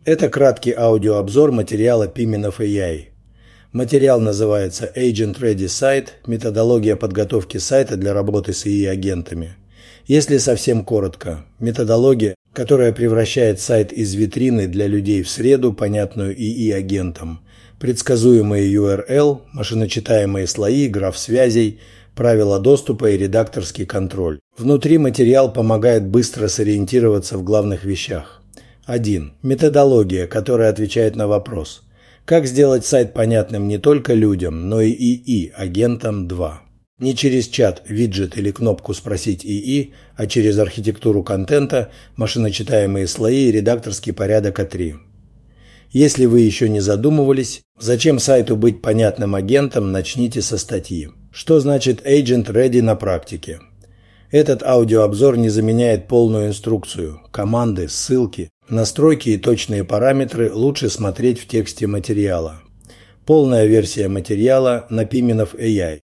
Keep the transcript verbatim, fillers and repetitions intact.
Это краткий аудиообзор материала Pimenov эй ай. Материал называется Agent Ready Site. Методология подготовки сайта для работы с ИИ агентами. Если совсем коротко, методология, которая превращает сайт из витрины для людей в среду, понятную ИИ агентам, предсказуемые ю ар эл, машиночитаемые слои, граф связей, правила доступа и редакторский контроль. Внутри материал помогает быстро сориентироваться в главных вещах. один. Методология, которая отвечает на вопрос: как сделать сайт понятным не только людям, но и ИИ агентам. два. Не через чат, виджет или кнопку «Спросить ИИ», а через архитектуру контента, машиночитаемые слои и редакторский порядок. три. Если вы еще не задумывались, зачем сайту быть понятным агентом, начните со статьи. Что значит Agent Ready на практике? Этот аудиообзор не заменяет полную инструкцию. Команды, ссылки, настройки и точные параметры лучше смотреть в тексте материала. Полная версия материала на Pimenov эй ай.